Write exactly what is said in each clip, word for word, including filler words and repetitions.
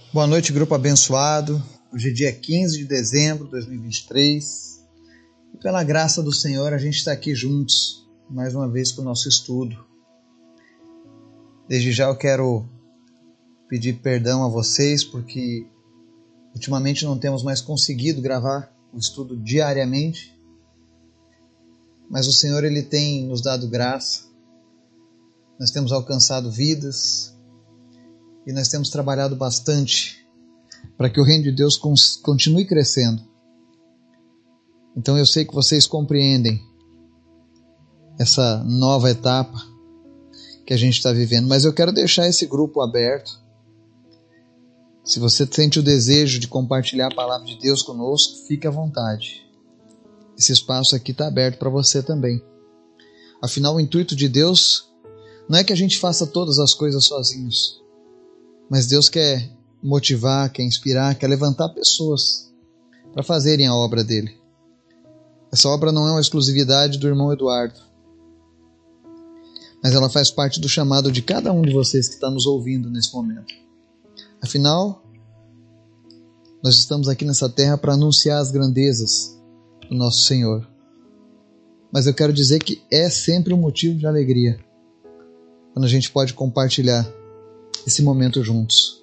Boa noite, grupo abençoado. Hoje é dia quinze de dezembro de dois mil e vinte e três. E pela graça do Senhor, a gente está aqui juntos, mais uma vez com o nosso estudo. Desde já eu quero pedir perdão a vocês, porque ultimamente não temos mais conseguido gravar o estudo diariamente. Mas o Senhor, Ele tem nos dado graça. Nós temos alcançado vidas e nós temos trabalhado bastante para que o reino de Deus continue crescendo. Então eu sei que vocês compreendem essa nova etapa que a gente está vivendo, mas eu quero deixar esse grupo aberto. Se você sente o desejo de compartilhar a palavra de Deus conosco, fique à vontade. Esse espaço aqui está aberto para você também. Afinal, o intuito de Deus não é que a gente faça todas as coisas sozinhos, mas Deus quer motivar, quer inspirar, quer levantar pessoas para fazerem a obra dele. Essa obra não é uma exclusividade do irmão Eduardo, mas ela faz parte do chamado de cada um de vocês que está nos ouvindo nesse momento. Afinal, nós estamos aqui nessa terra para anunciar as grandezas do nosso Senhor. Mas eu quero dizer que é sempre um motivo de alegria quando a gente pode compartilhar esse momento juntos.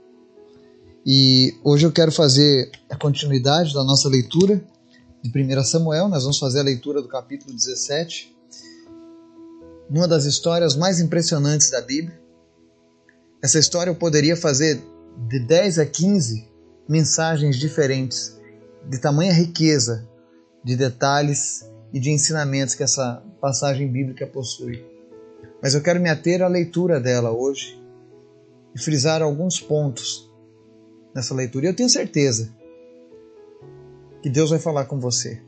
E hoje eu quero fazer a continuidade da nossa leitura de primeiro Samuel. Nós vamos fazer a leitura do capítulo dezessete, uma das histórias mais impressionantes da Bíblia. Essa história eu poderia fazer de dez a quinze mensagens diferentes, de tamanha riqueza de detalhes e de ensinamentos que essa passagem bíblica possui. Mas eu quero me ater à leitura dela hoje e frisar alguns pontos nessa leitura. E eu tenho certeza que Deus vai falar com você.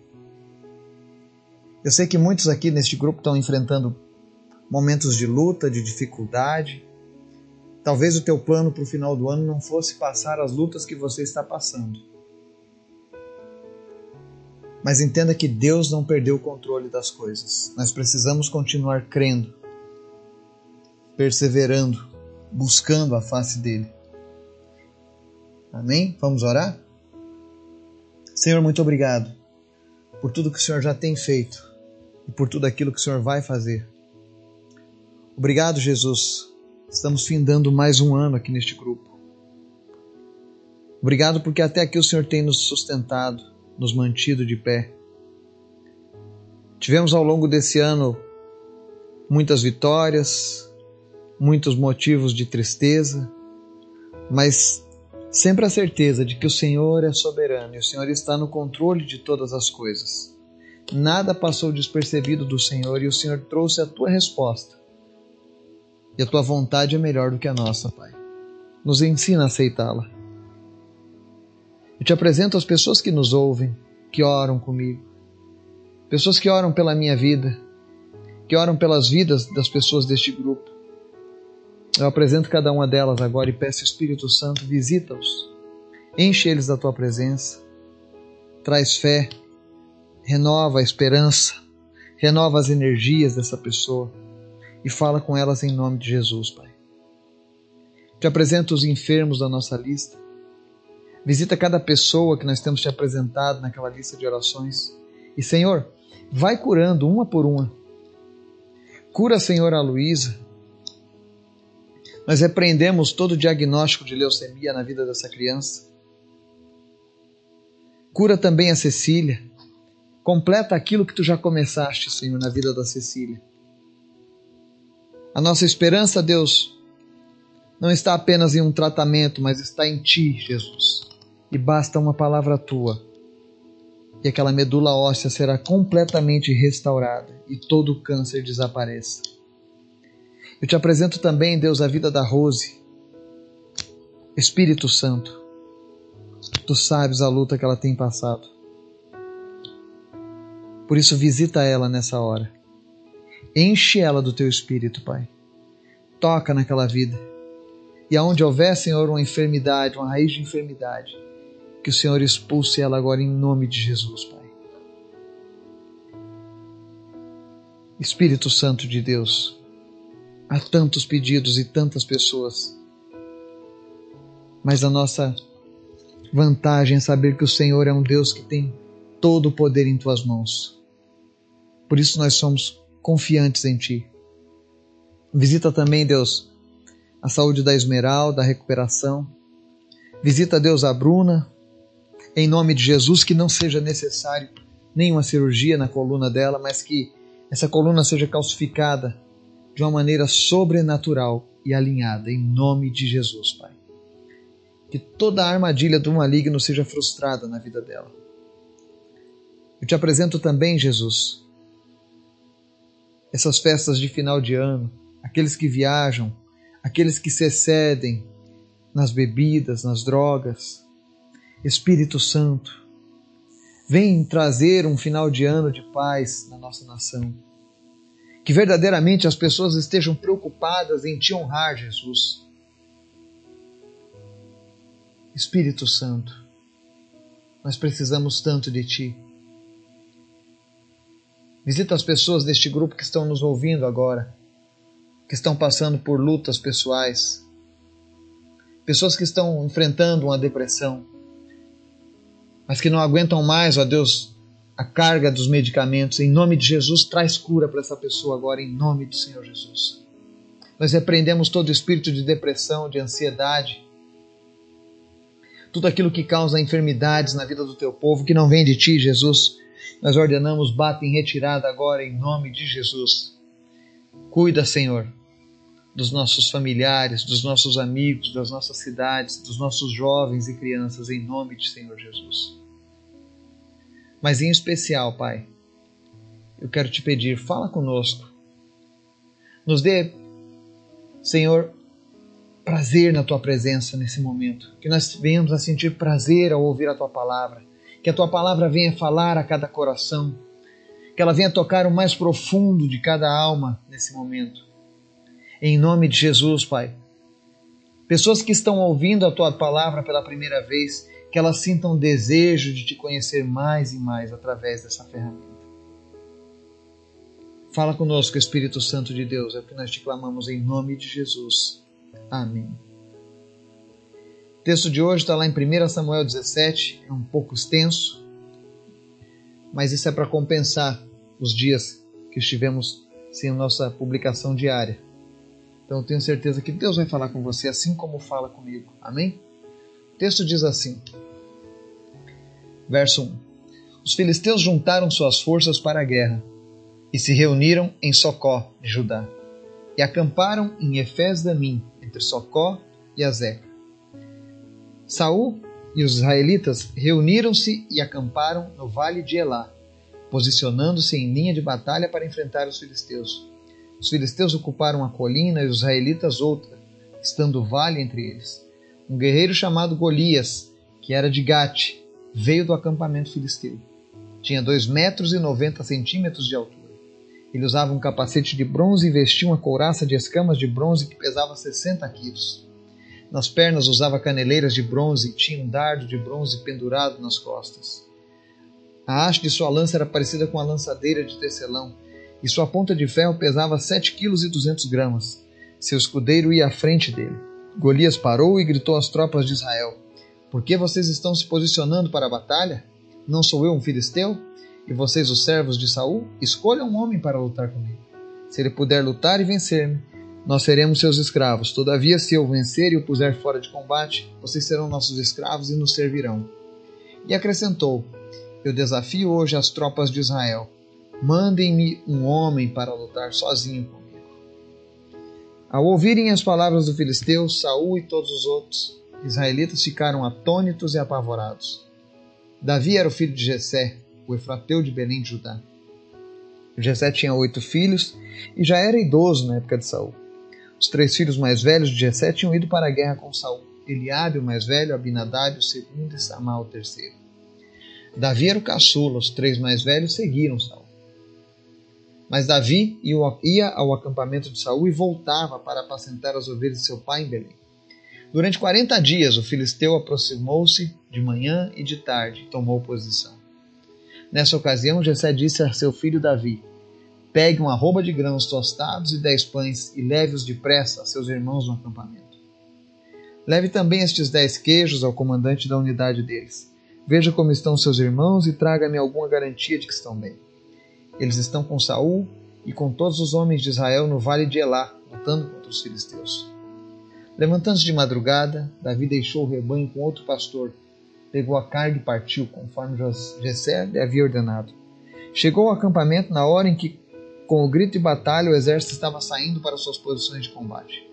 Eu sei que muitos aqui neste grupo estão enfrentando momentos de luta, de dificuldade. Talvez o teu plano para o final do ano não fosse passar as lutas que você está passando. Mas entenda que Deus não perdeu o controle das coisas. Nós precisamos continuar crendo, perseverando, buscando a face dele. Amém? Vamos orar? Senhor, muito obrigado por tudo que o Senhor já tem feito e por tudo aquilo que o Senhor vai fazer. Obrigado, Jesus. Estamos findando mais um ano aqui neste grupo. Obrigado porque até aqui o Senhor tem nos sustentado, nos mantido de pé. Tivemos ao longo desse ano muitas vitórias, muitos motivos de tristeza, mas sempre a certeza de que o Senhor é soberano e o Senhor está no controle de todas as coisas. Nada passou despercebido do Senhor e o Senhor trouxe a tua resposta. E a tua vontade é melhor do que a nossa, Pai. Nos ensina a aceitá-la. Eu te apresento as pessoas que nos ouvem, que oram comigo. Pessoas que oram pela minha vida, que oram pelas vidas das pessoas deste grupo. Eu apresento cada uma delas agora e peço, Espírito Santo, visita-os. Enche eles da tua presença. Traz fé. Renova a esperança. Renova as energias dessa pessoa. E fala com elas em nome de Jesus, Pai. Te apresento os enfermos da nossa lista. Visita cada pessoa que nós temos te apresentado naquela lista de orações. E, Senhor, vai curando uma por uma. Cura, Senhor, a Luísa. Nós repreendemos todo o diagnóstico de leucemia na vida dessa criança. Cura também a Cecília. Completa aquilo que tu já começaste, Senhor, na vida da Cecília. A nossa esperança, Deus, não está apenas em um tratamento, mas está em Ti, Jesus. E basta uma palavra Tua. E aquela medula óssea será completamente restaurada e todo o câncer desapareça. Eu te apresento também, Deus, a vida da Rose. Espírito Santo, Tu sabes a luta que ela tem passado. Por isso visita ela nessa hora. Enche ela do Teu Espírito, Pai. Toca naquela vida. E aonde houver, Senhor, uma enfermidade, uma raiz de enfermidade, que o Senhor expulse ela agora em nome de Jesus, Pai. Espírito Santo de Deus, há tantos pedidos e tantas pessoas mas a nossa vantagem é saber que o Senhor é um Deus que tem todo o poder em tuas mãos. Por isso nós somos confiantes em Ti. Visita também, Deus, a saúde da Esmeralda, a recuperação. Visita, Deus, a Bruna, em nome de Jesus, que não seja necessário nenhuma cirurgia na coluna dela, mas que essa coluna seja calcificada de uma maneira sobrenatural e alinhada, em nome de Jesus, Pai. Que toda a armadilha do maligno seja frustrada na vida dela. Eu te apresento também, Jesus, essas festas de final de ano, aqueles que viajam, aqueles que se excedem nas bebidas, nas drogas. Espírito Santo, vem trazer um final de ano de paz na nossa nação. Que verdadeiramente as pessoas estejam preocupadas em Te honrar, Jesus. Espírito Santo, nós precisamos tanto de Ti. Visita as pessoas deste grupo que estão nos ouvindo agora, que estão passando por lutas pessoais, pessoas que estão enfrentando uma depressão, mas que não aguentam mais, ó Deus, a carga dos medicamentos. Em nome de Jesus, traz cura para essa pessoa agora, em nome do Senhor Jesus. Nós repreendemos todo espírito de depressão, de ansiedade, tudo aquilo que causa enfermidades na vida do Teu povo, que não vem de Ti, Jesus. Nós ordenamos, bata em retirada agora, em nome de Jesus. Cuida, Senhor, dos nossos familiares, dos nossos amigos, das nossas cidades, dos nossos jovens e crianças, em nome de Senhor Jesus. Mas em especial, Pai, eu quero Te pedir, fala conosco. Nos dê, Senhor, prazer na Tua presença nesse momento. Que nós venhamos a sentir prazer ao ouvir a Tua palavra. Que a Tua palavra venha falar a cada coração. Que ela venha tocar o mais profundo de cada alma nesse momento. Em nome de Jesus, Pai. Pessoas que estão ouvindo a Tua palavra pela primeira vez, que elas sintam desejo de Te conhecer mais e mais através dessa ferramenta. Fala conosco, Espírito Santo de Deus, é o que nós Te clamamos em nome de Jesus. Amém. O texto de hoje está lá em primeiro Samuel dezessete, é um pouco extenso, mas isso é para compensar os dias que estivemos sem a nossa publicação diária. Então eu tenho certeza que Deus vai falar com você assim como fala comigo. Amém? O texto diz assim, verso um. Os filisteus juntaram suas forças para a guerra e se reuniram em Socó de Judá e acamparam em Efes-damim, entre Socó e Azeca. Saul e os israelitas reuniram-se e acamparam no vale de Elá, posicionando-se em linha de batalha para enfrentar os filisteus. Os filisteus ocuparam a colina e os israelitas outra, estando o vale entre eles. Um guerreiro chamado Golias, que era de Gate, veio do acampamento filisteu. Tinha dois metros e noventa centímetros de altura. Ele usava um capacete de bronze e vestia uma couraça de escamas de bronze que pesava sessenta quilos. Nas pernas usava caneleiras de bronze e tinha um dardo de bronze pendurado nas costas. A haste de sua lança era parecida com a lançadeira de tecelão, e sua ponta de ferro pesava sete quilos e duzentos gramas. Seu escudeiro ia à frente dele. Golias parou e gritou às tropas de Israel: Por que vocês estão se posicionando para a batalha? Não sou eu um filisteu? E vocês, os servos de Saul? Escolham um homem para lutar comigo. Se ele puder lutar e vencer-me, nós seremos seus escravos. Todavia, se eu vencer e o puser fora de combate, vocês serão nossos escravos e nos servirão. E acrescentou: Eu desafio hoje as tropas de Israel. Mandem-me um homem para lutar sozinho comigo. Ao ouvirem as palavras do filisteu, Saul e todos os outros israelitas ficaram atônitos e apavorados. Davi era o filho de Jessé, o efrateu de Belém de Judá. Jessé tinha oito filhos e já era idoso na época de Saul. Os três filhos mais velhos de Jessé tinham ido para a guerra com Saul: Eliabe, o mais velho, Abinadab, o segundo, e Samá, o terceiro. Davi era o caçula, os três mais velhos seguiram Saul. Mas Davi ia ao acampamento de Saul e voltava para apacentar as ovelhas de seu pai em Belém. Durante quarenta dias o filisteu aproximou-se de manhã e de tarde e tomou posição. Nessa ocasião, Jessé disse a seu filho Davi: Pegue uma arroba de grãos tostados e dez pães e leve-os depressa a seus irmãos no acampamento. Leve também estes dez queijos ao comandante da unidade deles. Veja como estão seus irmãos e traga-me alguma garantia de que estão bem. Eles estão com Saul e com todos os homens de Israel no vale de Elá, lutando contra os filisteus. Levantando-se de madrugada, Davi deixou o rebanho com outro pastor, pegou a carga e partiu, conforme Jessé lhe havia ordenado. Chegou ao acampamento na hora em que, com o grito de batalha, o exército estava saindo para suas posições de combate.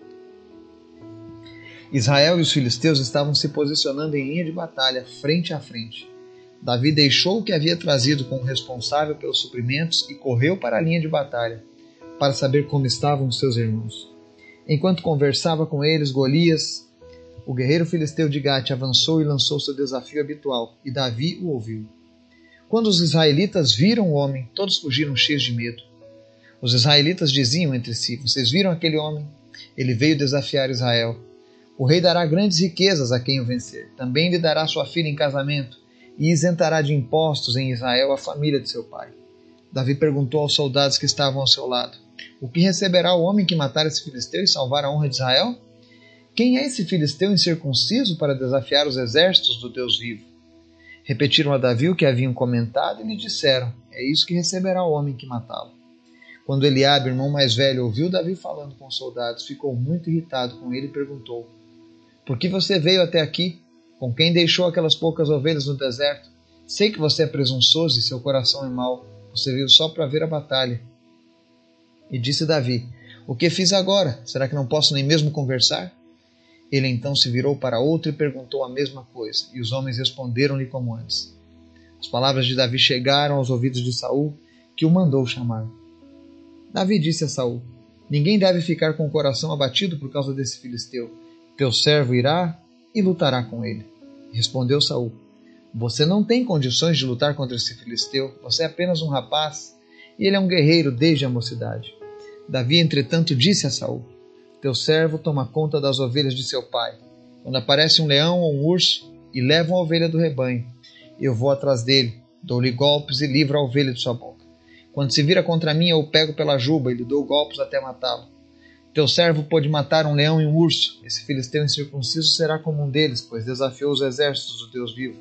Israel e os filisteus estavam se posicionando em linha de batalha, frente a frente. Davi deixou o que havia trazido como responsável pelos suprimentos e correu para a linha de batalha, para saber como estavam os seus irmãos. Enquanto conversava com eles, Golias, o guerreiro filisteu de Gate, avançou e lançou seu desafio habitual, e Davi o ouviu. Quando os israelitas viram o homem, todos fugiram cheios de medo. Os israelitas diziam entre si: vocês viram aquele homem? Ele veio desafiar Israel. O rei dará grandes riquezas a quem o vencer. Também lhe dará sua filha em casamento e isentará de impostos em Israel a família de seu pai. Davi perguntou aos soldados que estavam ao seu lado: o que receberá o homem que matar esse filisteu e salvar a honra de Israel? Quem é esse filisteu incircunciso para desafiar os exércitos do Deus vivo? Repetiram a Davi o que haviam comentado e lhe disseram: é isso que receberá o homem que matá-lo. Quando Eliabe, irmão mais velho, ouviu Davi falando com os soldados, ficou muito irritado com ele e perguntou: por que você veio até aqui? Com quem deixou aquelas poucas ovelhas no deserto? Sei que você é presunçoso e seu coração é mau. Você veio só para ver a batalha. E disse Davi: o que fiz agora? Será que não posso nem mesmo conversar? Ele então se virou para outro e perguntou a mesma coisa, e os homens responderam-lhe como antes. As palavras de Davi chegaram aos ouvidos de Saul, que o mandou chamar. Davi disse a Saul: ninguém deve ficar com o coração abatido por causa desse filisteu. Teu servo irá e lutará com ele. Respondeu Saul: você não tem condições de lutar contra esse filisteu. Você é apenas um rapaz, e ele é um guerreiro desde a mocidade. Davi, entretanto, disse a Saul: teu servo toma conta das ovelhas de seu pai. Quando aparece um leão ou um urso e leva uma ovelha do rebanho, eu vou atrás dele, dou-lhe golpes e livro a ovelha de sua boca. Quando se vira contra mim, eu o pego pela juba e lhe dou golpes até matá-lo. Teu servo pôde matar um leão e um urso. Esse filisteu incircunciso será como um deles, pois desafiou os exércitos do Deus vivo.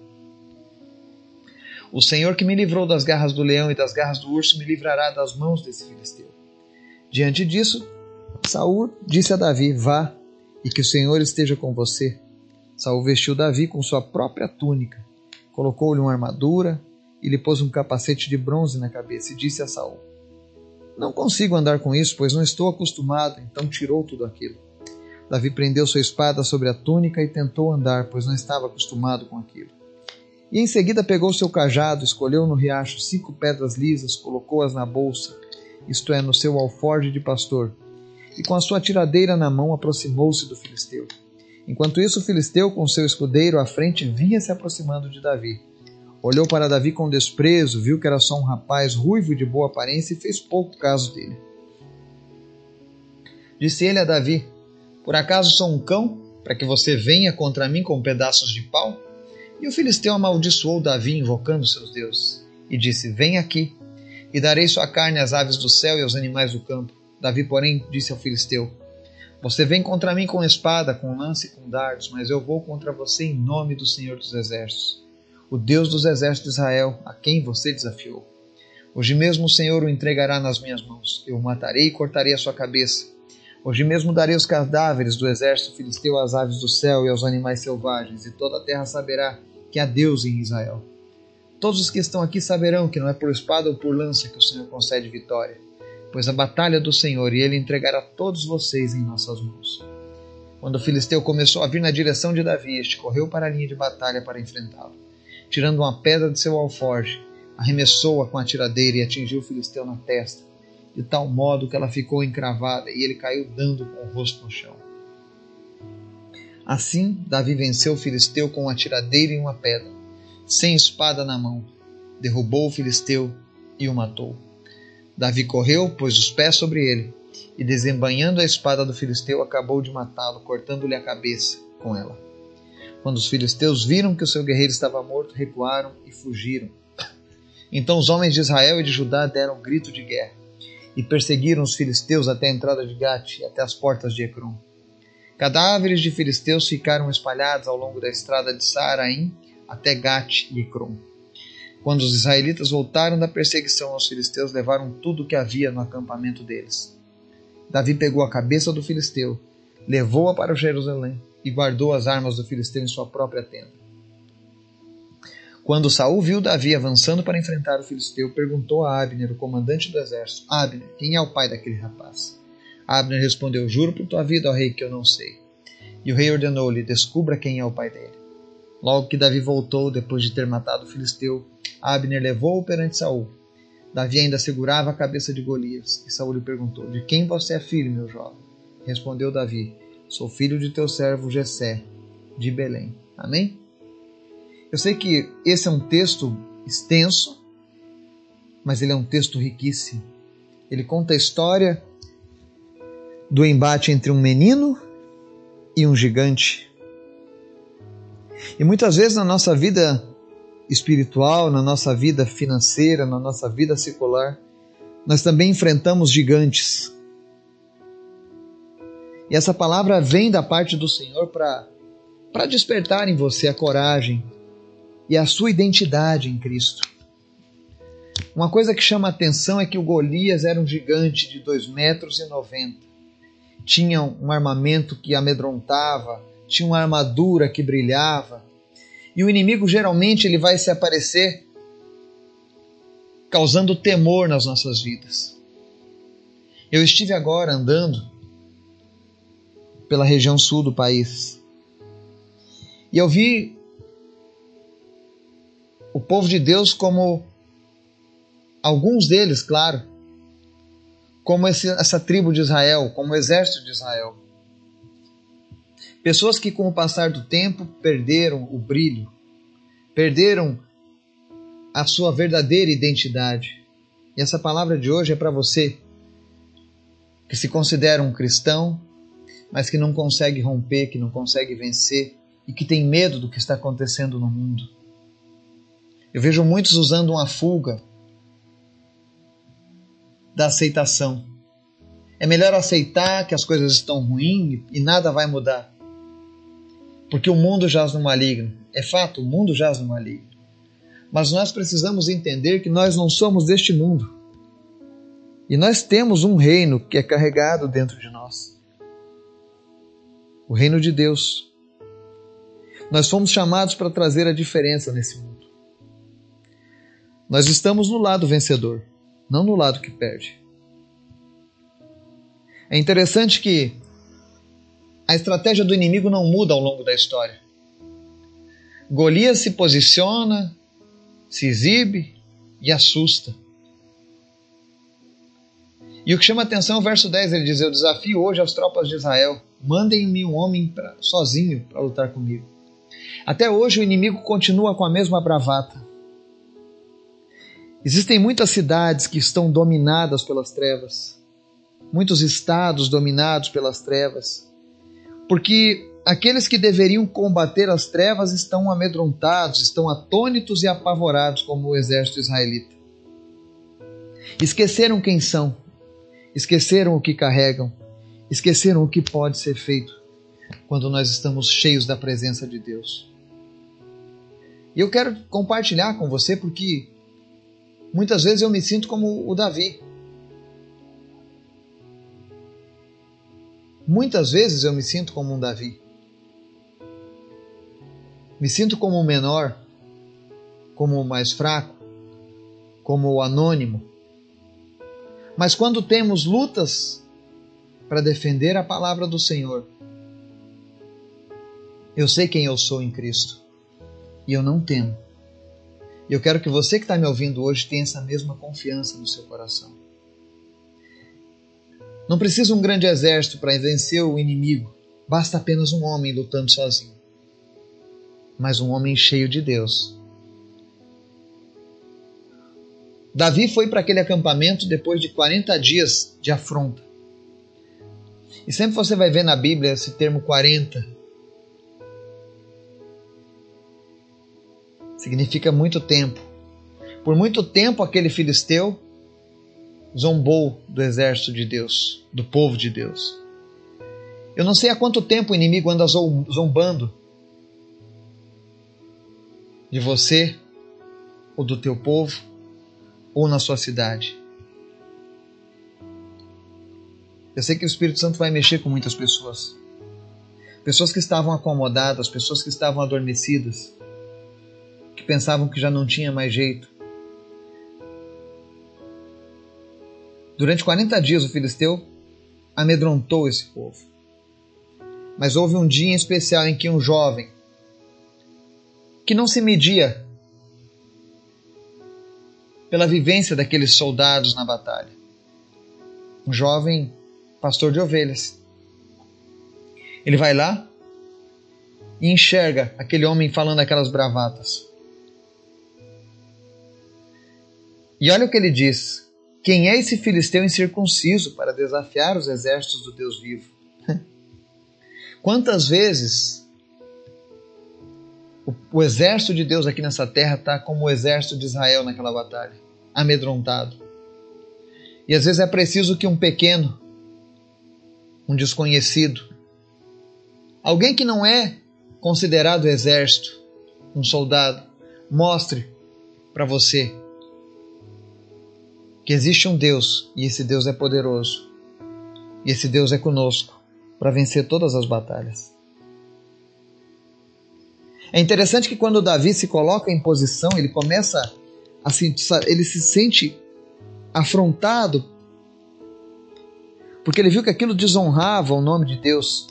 O Senhor que me livrou das garras do leão e das garras do urso me livrará das mãos desse filisteu. Diante disso, Saul disse a Davi: vá, e que o Senhor esteja com você. Saul vestiu Davi com sua própria túnica, colocou-lhe uma armadura e lhe pôs um capacete de bronze na cabeça e disse a Saul: não consigo andar com isso, pois não estou acostumado. Então tirou tudo aquilo. Davi prendeu sua espada sobre a túnica e tentou andar, pois não estava acostumado com aquilo. E em seguida pegou seu cajado, escolheu no riacho cinco pedras lisas, colocou-as na bolsa, isto é, no seu alforje de pastor, e com a sua tiradeira na mão aproximou-se do filisteu. Enquanto isso, o filisteu, com seu escudeiro à frente, vinha se aproximando de Davi. Olhou para Davi com desprezo, viu que era só um rapaz ruivo e de boa aparência e fez pouco caso dele. Disse ele a Davi: por acaso sou um cão, para que você venha contra mim com pedaços de pau? E o filisteu amaldiçoou Davi, invocando seus deuses, e disse: vem aqui, e darei sua carne às aves do céu e aos animais do campo. Davi, porém, disse ao filisteu: você vem contra mim com espada, com lança e com dardos, mas eu vou contra você em nome do Senhor dos Exércitos, o Deus dos exércitos de Israel, a quem você desafiou. Hoje mesmo o Senhor o entregará nas minhas mãos. Eu o matarei e cortarei a sua cabeça. Hoje mesmo darei os cadáveres do exército filisteu às aves do céu e aos animais selvagens, e toda a terra saberá que há Deus em Israel. Todos os que estão aqui saberão que não é por espada ou por lança que o Senhor concede vitória, pois a batalha é do Senhor, e ele entregará todos vocês em nossas mãos. Quando o filisteu começou a vir na direção de Davi, este correu para a linha de batalha para enfrentá-lo. Tirando uma pedra de seu alforje, arremessou-a com a tiradeira e atingiu o filisteu na testa, de tal modo que ela ficou encravada e ele caiu dando com o rosto no chão. Assim, Davi venceu o filisteu com uma tiradeira e uma pedra, sem espada na mão. Derrubou o filisteu e o matou. Davi correu, pôs os pés sobre ele, e desembainhando a espada do filisteu, acabou de matá-lo, cortando-lhe a cabeça com ela. Quando os filisteus viram que o seu guerreiro estava morto, recuaram e fugiram. Então os homens de Israel e de Judá deram um grito de guerra e perseguiram os filisteus até a entrada de Gate e até as portas de Ecrom. Cadáveres de filisteus ficaram espalhados ao longo da estrada de Saaraim até Gate e Ecrom. Quando os israelitas voltaram da perseguição aos filisteus, levaram tudo o que havia no acampamento deles. Davi pegou a cabeça do filisteu, levou-a para Jerusalém e guardou as armas do filisteu em sua própria tenda. Quando Saul viu Davi avançando para enfrentar o filisteu, perguntou a Abner, o comandante do exército: Abner, quem é o pai daquele rapaz? Abner respondeu: Juro por tua vida, ó rei, que eu não sei. E o rei ordenou-lhe: Descubra quem é o pai dele. Logo que Davi voltou, depois de ter matado o filisteu, Abner levou-o perante Saul. Davi ainda segurava a cabeça de Golias, e Saul lhe perguntou: De quem você é filho, meu jovem? Respondeu Davi: Sou filho de teu servo Jessé, de Belém. Amém? Eu sei que esse é um texto extenso, mas ele é um texto riquíssimo. Ele conta a história do embate entre um menino e um gigante. E muitas vezes na nossa vida espiritual, na nossa vida financeira, na nossa vida secular, nós também enfrentamos gigantes. E essa palavra vem da parte do Senhor para para despertar em você a coragem e a sua identidade em Cristo. Uma coisa que chama a atenção é que o Golias era um gigante de dois metros e noventa. Tinha um armamento que amedrontava, tinha uma armadura que brilhava. E o inimigo geralmente ele vai se aparecer causando temor nas nossas vidas. Eu estive agora andando pela região sul do país e eu vi o povo de Deus como alguns deles, claro, como esse, essa tribo de Israel, como o exército de Israel. Pessoas que com o passar do tempo perderam o brilho, perderam a sua verdadeira identidade. E essa palavra de hoje é para você que se considera um cristão, mas que não consegue romper, que não consegue vencer e que tem medo do que está acontecendo no mundo. Eu vejo muitos usando uma fuga da aceitação. É melhor aceitar que as coisas estão ruins e nada vai mudar. Porque o mundo jaz no maligno. É fato, o mundo jaz no maligno. Mas nós precisamos entender que nós não somos deste mundo. E nós temos um reino que é carregado dentro de nós. O reino de Deus. Nós fomos chamados para trazer a diferença nesse mundo. Nós estamos no lado vencedor, não no lado que perde. É interessante que a estratégia do inimigo não muda ao longo da história. Golias se posiciona, se exibe e assusta. E o que chama a atenção é o verso dez, ele diz: Eu desafio hoje as tropas de Israel, mandem-me um homem pra, sozinho para lutar comigo. Até hoje o inimigo continua com a mesma bravata. Existem muitas cidades que estão dominadas pelas trevas, muitos estados dominados pelas trevas, porque aqueles que deveriam combater as trevas estão amedrontados, estão atônitos e apavorados como o exército israelita. Esqueceram quem são, esqueceram o que carregam, esqueceram o que pode ser feito quando nós estamos cheios da presença de Deus. E eu quero compartilhar com você porque muitas vezes eu me sinto como o Davi. Muitas vezes eu me sinto como um Davi. Me sinto como o menor, como o mais fraco, como o anônimo. Mas quando temos lutas para defender a palavra do Senhor, eu sei quem eu sou em Cristo e eu não temo. E eu quero que você que está me ouvindo hoje tenha essa mesma confiança no seu coração. Não precisa um grande exército para vencer o inimigo. Basta apenas um homem lutando sozinho. Mas um homem cheio de Deus. Davi foi para aquele acampamento depois de quarenta dias de afronta. E sempre você vai ver na Bíblia esse termo quarenta. Significa muito tempo. Por muito tempo aquele filisteu zombou do exército de Deus, do povo de Deus. Eu não sei há quanto tempo o inimigo anda zombando de você, ou do teu povo, ou na sua cidade. Eu sei que o Espírito Santo vai mexer com muitas pessoas. Pessoas que estavam acomodadas, pessoas que estavam adormecidas, que pensavam que já não tinha mais jeito. Durante quarenta dias o filisteu amedrontou esse povo. Mas houve um dia em especial em que um jovem, que não se media pela vivência daqueles soldados na batalha, um jovem pastor de ovelhas, ele vai lá e enxerga aquele homem falando aquelas bravatas. E olha o que ele diz: quem é esse filisteu incircunciso para desafiar os exércitos do Deus vivo? Quantas vezes o, o exército de Deus aqui nessa terra está como o exército de Israel naquela batalha, amedrontado. E às vezes é preciso que um pequeno, um desconhecido, alguém que não é considerado exército, um soldado, mostre para você que existe um Deus, e esse Deus é poderoso, e esse Deus é conosco para vencer todas as batalhas. É interessante que quando Davi se coloca em posição, ele começa a se, ele se sente afrontado, porque ele viu que aquilo desonrava o nome de Deus.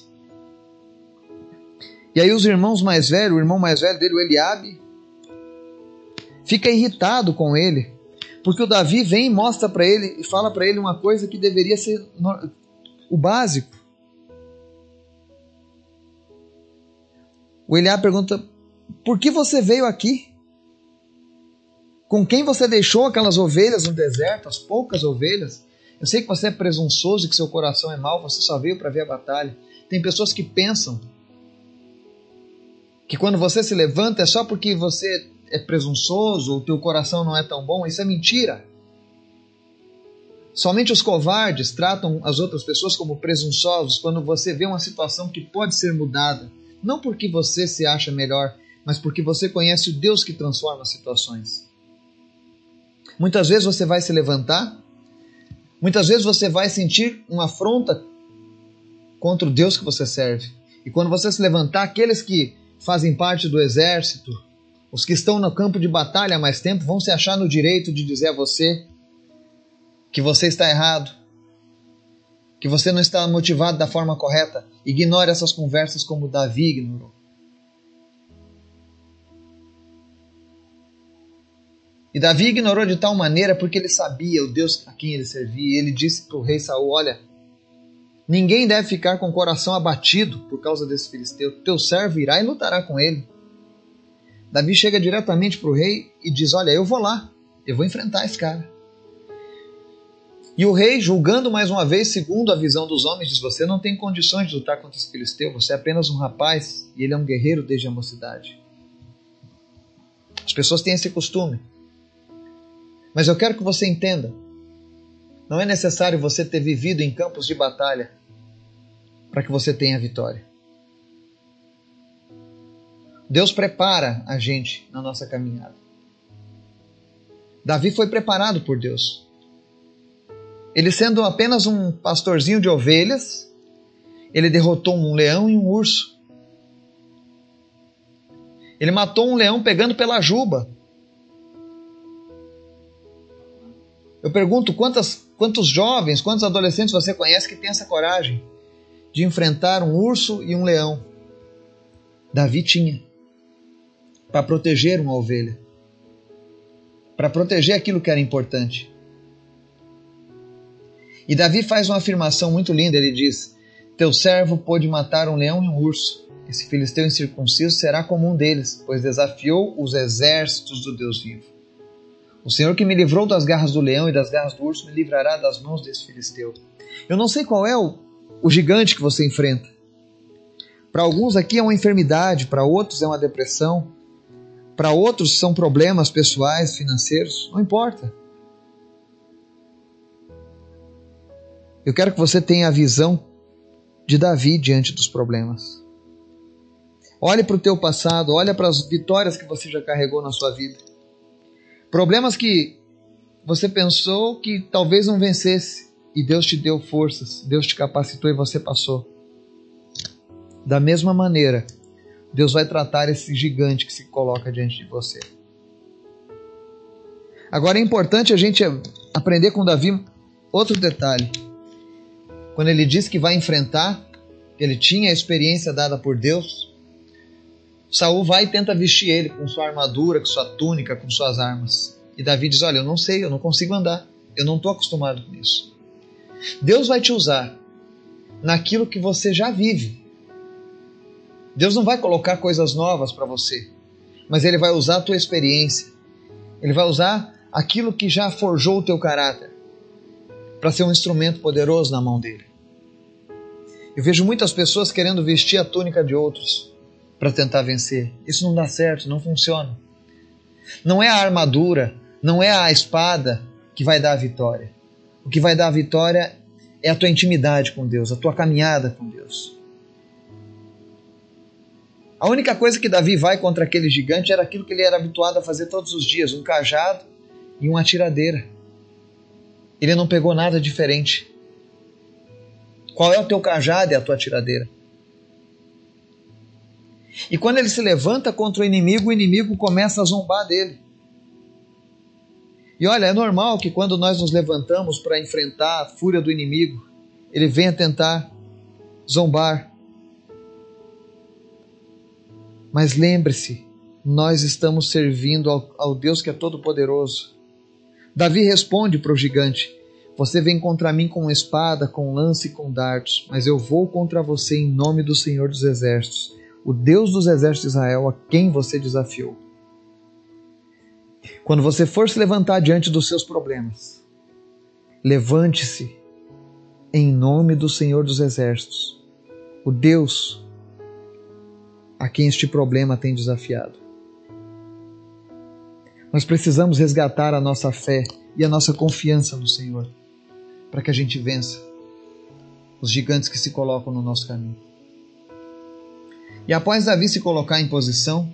E aí os irmãos mais velhos, o irmão mais velho dele, o Eliabe, fica irritado com ele, porque o Davi vem e mostra para ele, e fala para ele uma coisa que deveria ser o básico. O Eliabe pergunta: por que você veio aqui? Com quem você deixou aquelas ovelhas no deserto, as poucas ovelhas? Eu sei que você é presunçoso e que seu coração é mau, você só veio para ver a batalha. Tem pessoas que pensam que quando você se levanta é só porque você é presunçoso ou teu coração não é tão bom. Isso é mentira. Somente os covardes tratam as outras pessoas como presunçosos quando você vê uma situação que pode ser mudada. Não porque você se acha melhor, mas porque você conhece o Deus que transforma as situações. Muitas vezes você vai se levantar, muitas vezes você vai sentir uma afronta contra o Deus que você serve. E quando você se levantar, aqueles que fazem parte do exército, os que estão no campo de batalha há mais tempo, vão se achar no direito de dizer a você que você está errado, que você não está motivado da forma correta. Ignore essas conversas como Davi ignorou. E Davi ignorou de tal maneira porque ele sabia o Deus a quem ele servia. E ele disse para o rei Saul: olha, ninguém deve ficar com o coração abatido por causa desse filisteu. Teu servo irá e lutará com ele. Davi chega diretamente para o rei e diz: olha, eu vou lá, eu vou enfrentar esse cara. E o rei, julgando mais uma vez, segundo a visão dos homens, diz: você não tem condições de lutar contra esse filisteu, você é apenas um rapaz e ele é um guerreiro desde a mocidade. As pessoas têm esse costume. Mas eu quero que você entenda, não é necessário você ter vivido em campos de batalha para que você tenha vitória. Deus prepara a gente na nossa caminhada. Davi foi preparado por Deus. Ele, sendo apenas um pastorzinho de ovelhas, ele derrotou um leão e um urso. Ele matou um leão pegando pela juba. Eu pergunto, quantas, quantos jovens, quantos adolescentes você conhece que tem essa coragem de enfrentar um urso e um leão? Davi tinha, para proteger uma ovelha, para proteger aquilo que era importante. E Davi faz uma afirmação muito linda, ele diz: teu servo pôde matar um leão e um urso, esse filisteu incircunciso será como um deles, pois desafiou os exércitos do Deus vivo. O Senhor que me livrou das garras do leão e das garras do urso me livrará das mãos desse filisteu. Eu não sei qual é o, o gigante que você enfrenta. Para alguns aqui é uma enfermidade, para outros é uma depressão, para outros são problemas pessoais, financeiros, não importa. Eu quero que você tenha a visão de Davi diante dos problemas. Olhe para o teu passado, olha para as vitórias que você já carregou na sua vida. Problemas que você pensou que talvez não vencesse e Deus te deu forças, Deus te capacitou e você passou. Da mesma maneira, Deus vai tratar esse gigante que se coloca diante de você. Agora é importante a gente aprender com Davi outro detalhe. Quando ele diz que vai enfrentar, que ele tinha a experiência dada por Deus, Saul vai e tenta vestir ele com sua armadura, com sua túnica, com suas armas. E Davi diz, olha, eu não sei, eu não consigo andar, eu não estou acostumado com isso. Deus vai te usar naquilo que você já vive. Deus não vai colocar coisas novas para você, mas Ele vai usar a tua experiência. Ele vai usar aquilo que já forjou o teu caráter para ser um instrumento poderoso na mão dele. Eu vejo muitas pessoas querendo vestir a túnica de outros para tentar vencer. Isso não dá certo, não funciona. Não é a armadura, não é a espada que vai dar a vitória. O que vai dar a vitória é a tua intimidade com Deus, a tua caminhada com Deus. A única coisa que Davi vai contra aquele gigante era aquilo que ele era habituado a fazer todos os dias, um cajado e uma tiradeira. Ele não pegou nada diferente. Qual é o teu cajado e a tua tiradeira? E quando ele se levanta contra o inimigo, o inimigo começa a zombar dele. E olha, é normal que quando nós nos levantamos para enfrentar a fúria do inimigo, ele venha tentar zombar. Mas lembre-se, nós estamos servindo ao, ao Deus que é todo-poderoso. Davi responde para o gigante, você vem contra mim com espada, com lança e com dardos, mas eu vou contra você em nome do Senhor dos Exércitos, o Deus dos exércitos de Israel, a quem você desafiou. Quando você for se levantar diante dos seus problemas, levante-se em nome do Senhor dos Exércitos, o Deus a quem este problema tem desafiado. Nós precisamos resgatar a nossa fé e a nossa confiança no Senhor, para que a gente vença os gigantes que se colocam no nosso caminho. E após Davi se colocar em posição,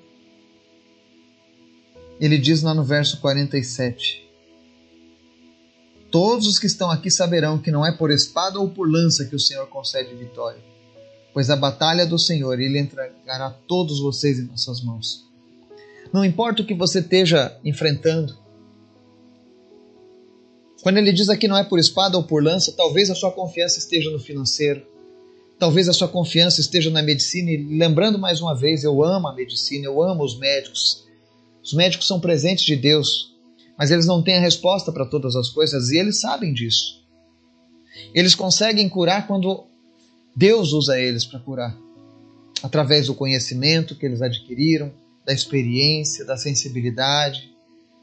ele diz lá no verso quarenta e sete, todos os que estão aqui saberão que não é por espada ou por lança que o Senhor concede vitória, pois a batalha é do Senhor e Ele entregará todos vocês em nossas mãos. Não importa o que você esteja enfrentando, quando ele diz aqui não é por espada ou por lança, talvez a sua confiança esteja no financeiro, talvez a sua confiança esteja na medicina, e lembrando mais uma vez, eu amo a medicina, eu amo os médicos. Os médicos são presentes de Deus, mas eles não têm a resposta para todas as coisas e eles sabem disso. Eles conseguem curar quando Deus usa eles para curar, através do conhecimento que eles adquiriram, da experiência, da sensibilidade.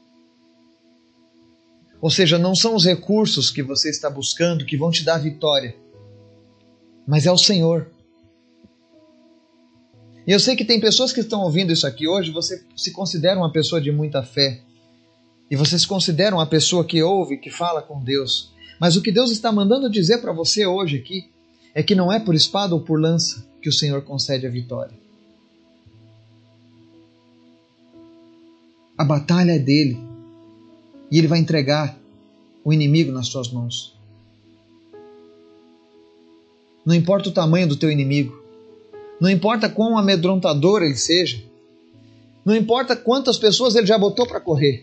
Ou seja, não são os recursos que você está buscando que vão te dar vitória, mas é o Senhor. E eu sei que tem pessoas que estão ouvindo isso aqui hoje, você se considera uma pessoa de muita fé, e você se considera uma pessoa que ouve, que fala com Deus. Mas o que Deus está mandando dizer para você hoje aqui, é que não é por espada ou por lança que o Senhor concede a vitória. A batalha é dele, e ele vai entregar o inimigo nas suas mãos. Não importa o tamanho do teu inimigo, não importa quão amedrontador ele seja, não importa quantas pessoas ele já botou para correr,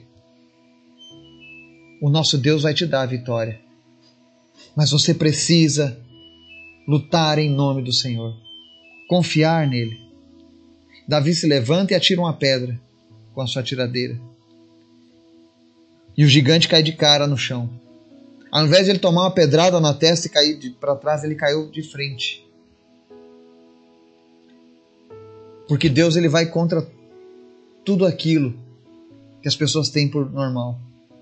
o nosso Deus vai te dar a vitória. Mas você precisa lutar em nome do Senhor, confiar nele. Davi se levanta e atira uma pedra com a sua tiradeira. E o gigante cai de cara no chão. Ao invés de ele tomar uma pedrada na testa e cair para trás, ele caiu de frente. Porque Deus ele vai contra tudo aquilo que as pessoas têm por normal.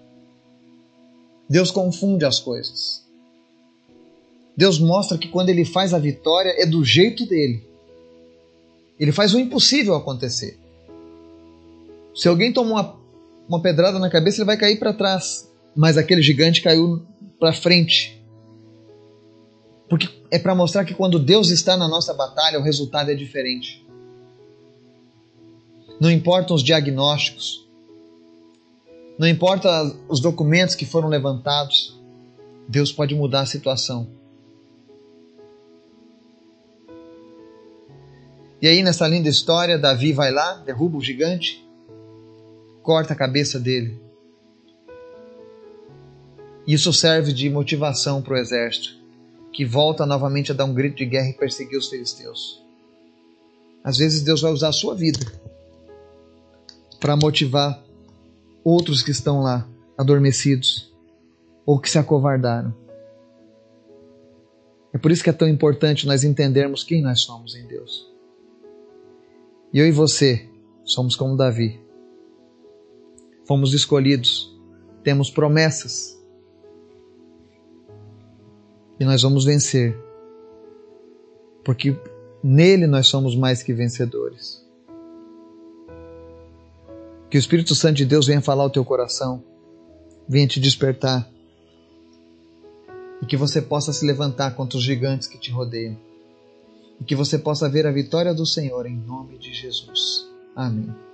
Deus confunde as coisas. Deus mostra que quando Ele faz a vitória é do jeito dele. Ele faz o impossível acontecer. Se alguém tomar uma, uma pedrada na cabeça, ele vai cair para trás. Mas aquele gigante caiu para frente. Porque é para mostrar que quando Deus está na nossa batalha, o resultado é diferente. Não importam os diagnósticos, não importa os documentos que foram levantados, Deus pode mudar a situação. E aí, nessa linda história, Davi vai lá, derruba o gigante, corta a cabeça dele. Isso serve de motivação para o exército, que volta novamente a dar um grito de guerra e perseguir os filisteus. Às vezes Deus vai usar a sua vida para motivar outros que estão lá, adormecidos, ou que se acovardaram. É por isso que é tão importante nós entendermos quem nós somos em Deus. E eu e você somos como Davi. Fomos escolhidos, temos promessas. E nós vamos vencer. Porque nele nós somos mais que vencedores. Que o Espírito Santo de Deus venha falar ao teu coração, venha te despertar. E que você possa se levantar contra os gigantes que te rodeiam. E que você possa ver a vitória do Senhor em nome de Jesus. Amém.